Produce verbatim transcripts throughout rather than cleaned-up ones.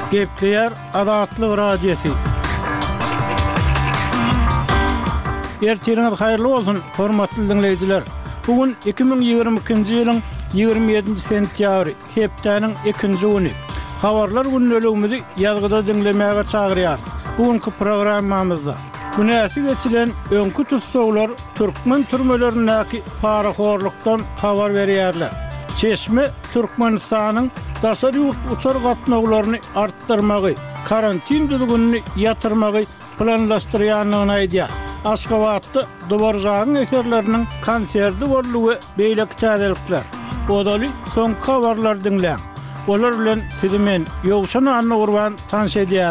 Gepleyer Adatlyk radiosi. Ertiriniz hayırlı olsun, hormatly dinleyijiler. Bugün iki ming ýygrimi ikinji ýylyň ýygrimi ýedinji sentýabry, hepdeniň ikinji güni. Habarlar günneligimizi ýazgyda dinlemäge çagyrýar. Bugünkü programmamyzda günäsi geçilen öňkü tutsaglar türkmen türmelerindäki paraxorlukdan habar berýärler. Çeşme Türkmenistanyň daşar ýurt uçar gatnaglaryny artdyrmagy, karantin düzgünini ýatyrmagy planlaşdyrýanlygyny aýdýar. Aşgabatda Dubarjanyň eserleriniň konserdi bollugy beýleki täzelikler. Odaly soňky habarlar dinleň. Olar bilen sizi men Ýowşan Anna Gurban tanış edýär.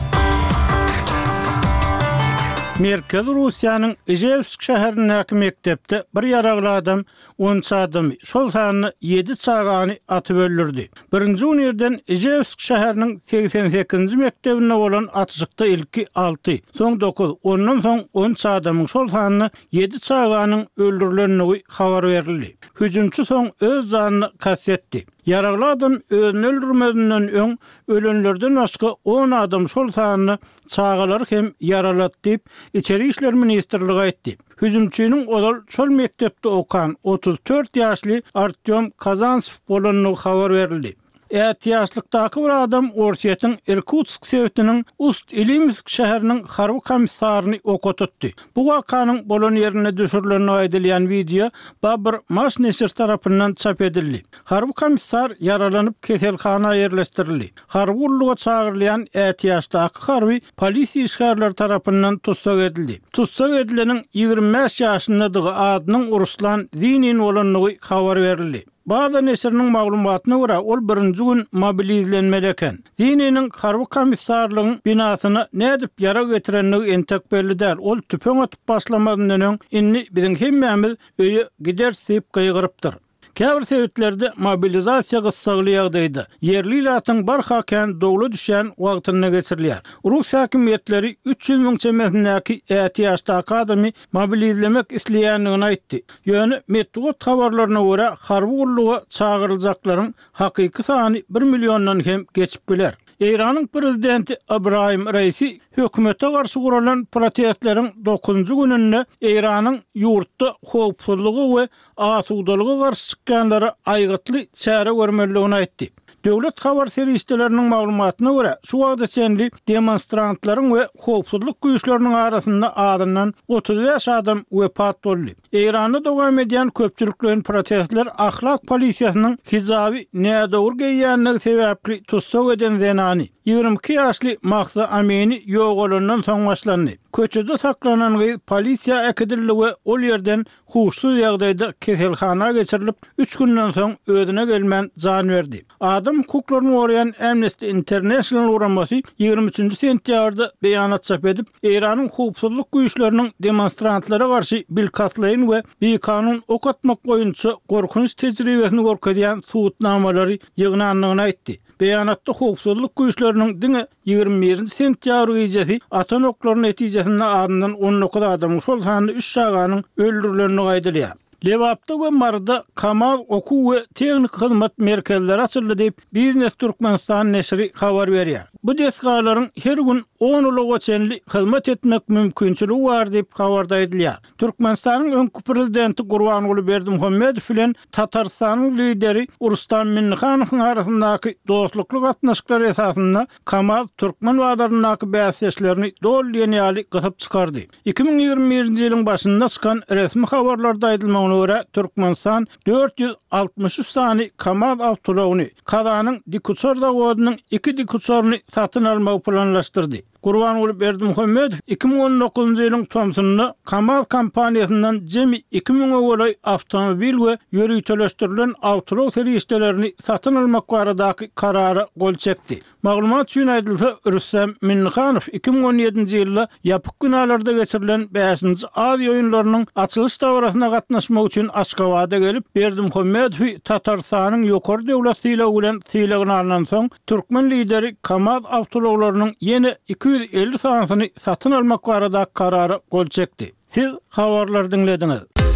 Merkez Russiýanyň Ijevsk şäherindäki mektepde bir ýaragly adam on üç adamy şol sanyny ýedi çagany atyp öldürdi. Birinji günlerden Ijevsk şäheriniň seksen sekizinji mektebine bolan atışykda ilki alty, soň dokuz, ondan soň on üç adamyň şol sanyny ýedi çaganyň öldürilenligi habar berildi. Hüjümçi soň öz janyny kastetdi. Yaragly adam özüni öldürmedinden öň ölenlerden başga on adam şol sanyny çagalar hem yaralat diýip İçeri İşler Ministrligi aýtdy. Hüjümçiniň odal şol mektepde okan otuz dört ýaşly Artyom Kazantsev bolanlygy habar berildi. Ýet ýaşlykdaky bir adam Orsiýetiň Irkutsk sewtiniň Ust-Ilimsk şäheriniň harby komissaryny ok tutdy. Bu wakanyň bolan ýerine düşürilenini aýdylýan video Babur Masneşir tarapyndan çap edildi. Harby komissar yaralanyp keselhana ýerleşdirildi. Harby ulluga çagyrylýan ýet ýaşdaky harby polisiýa işgärleri tarapyndan tutsak edildi. Tutsak edileniň ýygrimi beş ýaşyndaky adynyň Ruslan Zinin bolanlygy habar berildi. Bazı neşriniň maglumatyna görä ol birinji gün mobilizlenmeli eken. Zininiň harby komissarlygyň binasyna nädip ýara getirenligi entek belli däl. Ol tüpeň atyp başlamadan öň inni biziň hemmämiz öýe gider sep gaýgyrypdyr. Käbir sebäplerde mobilizasiýa gysgaly ýagdaýda yerli ýatyň barhaken dogly düşen wagtyna geçirilýär. Rus häkimetleri üç ýüz miň çemesindäki ýet ýaşdaky adamy mobilizlemek isleýänligini aýtdy. Ýöne medeniýet habarlaryna görä harby ulluga çagyryljaklaryň hakyky sany bir millióndan hem geçip biler. Iranyň prezidenti Ibrahim Raisi hökümete garşy guralan protestleriň dokuzunji gününde Iranyň ýurtda howpsuzlygy we asudalygy garşy çykkanlara aýgatly çäre görmeligini aýtdy. Döwlet habar serişdeleriniň maglumatyna görä, şu wagtda çenli demonstrantlaryň we howpsuzlyk güýçleriniň arasynda adından otuz beş adam wepat boldy. Iranda dowam edýän köpçülikleriň protestler ahlak polisiýasynyň hijaby nädowur geýýänligi sebäpli tutsak eden zenany ýygrimi iki ýaşly Mahsa Amini ýogalandan soň başlandy. Köçede saklanan polisiýa ekidildi we ol ýerden huşsuz ýagdaýda keselhana geçirilip üç günden soň özüne gelmän jan berdi. Adam hukuklaryny gorayan Amnesty International uramasy ýygrimi üçinji sentýabrda beýanat çap edip, Iranyň howpsuzlyk güýçleriniň demonstrantlara garşy bilkatlaýyn we beýkanun ok atmak boýunça gorkunç tejribesini gorkadýan suwutnamalary ýygnanlygyny aýtdy. Beýanatda howpsuzlyk güýçleriniň diňe ýygrimi birinji sentýabr gecesi atan oklaryň netijesinde adından on dokuz adam şol sany üç çaganyň öldürilenini aýdylýar. Lewapda we Marda Kamal oku we teknik hyzmat merkezleri açyldy diýip Biznes Türkmenistan neşri habar berýär. Bu desgalaryň her gün on ulyga çenli hyzmat etmek mümkinçiligi bar diýip habarda edilýär. Türkmenistanyň öňkü prezidenti Gurbanuly Berdimuhammedow bilen Tatarstanyň lideri Rustam Minnihanowyň arasyndaky dostlukly gatnaşyklar esasynda Kamal Türkmen wagtlaryndaky bäsleşlerini dolýan ýaly gysyp çykardy. iki ming ýygrimi birinji ýylyň başynda çykan resmi habarlarda aýdylmagyna görä Türkmenistan dört yüz altmış üç sany Kamal awtolawny Kazanyň Dikuçorda godynyň iki dikuçoryny satyn almagy planlaşdyrdy. Gurbanuly Berdimuhammedow iki ming on dokuzunji ýylyň Tomsonda Kamal kampaniýasyndan jemi iki miň goly awtomobil we ýörüýteleşdirilen awtolaw serişdelerini satyn almak baradaky karara gol çekdi. Maglumat üçin aýdylsa, Rustam Minnihanow iki ming on ýedinji ýylda ýapyk günalarda geçirilen beşinji Aziýa oýunlarynyň açylyş dawrasyna gatnaşmak üçin Aşgabatda gelip Berdimuhammedow Tatarstanyň ýokary döwlet sylagy bilen sylagyny alnan soň türkmen lideri Kamal awtolawlarynyň ýene iki yüz elli sanasyny satyn almak barada karara gol çekdi. Siz habarlar dinlediniz.